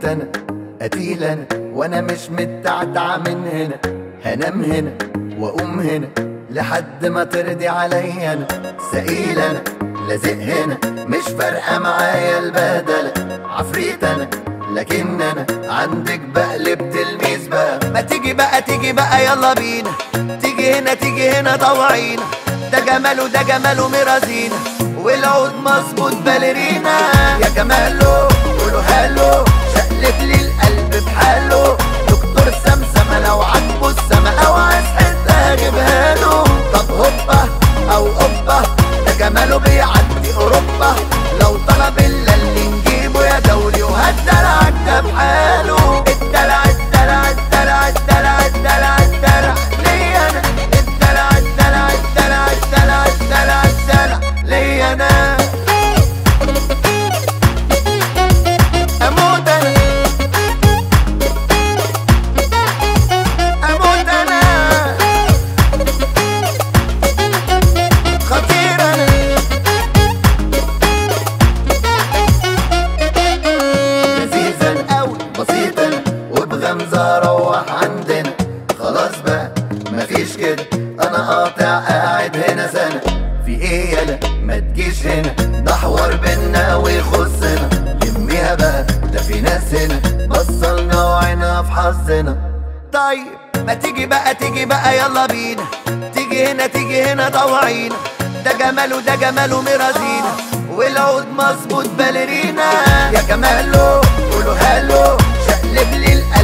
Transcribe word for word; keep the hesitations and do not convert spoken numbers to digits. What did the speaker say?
عفريت انا قتيل انا، وانا مش متعتع من هنا. هنام هنا واقوم هنا لحد ما ترضي عليا. انا سئيل انا لازق هنا، مش فارقه معايا البهدله. عفريت انا لكن انا عندك بقلب تلميذ بقى. ما تيجي بقى تيجي بقى يلا بينا، تيجي هنا تيجي هنا طوعينا. ده جماله ده جماله مرازينا، والعود مظبوط باليرينا. يا جماله قولوا هالو، شقلب لي القلب بحاله. دكتور سمسمة لو عجبه السما، لو عايز حتة هجيبها له. طب هوبا او اوبا، ده جماله بيعدي اوروبا. لو طلب الا اللي نجيبه يا دولي، وهالدلع ده بحاله. الدلع الدلع الدلع الدلع الدلع الدلع ليا انا. الدلع الدلع الدلع الدلع الدلع الدلع ليا انا. اموت انا اموت انا خطير انا. لذيذ قوي بسيط انا، وبغمزة اروح عندنا. خلاص بقى مفيش كده، انا قاطع قاعد هنا سنة. في ايه يالا ما تجيش هنا، ده حوار بينا ويخصنا. لميها بقى ده في ناس هنا بصلنا وعينا في حظنا. طيب ما تيجي بقى تيجي بقى يلا بينا، تيجي هنا تيجي هنا طوعينا. ده جماله ده جماله مرازينا، والعود مظبوط باليرينا. يا جماله قولوا هالو، شقلب لي القلب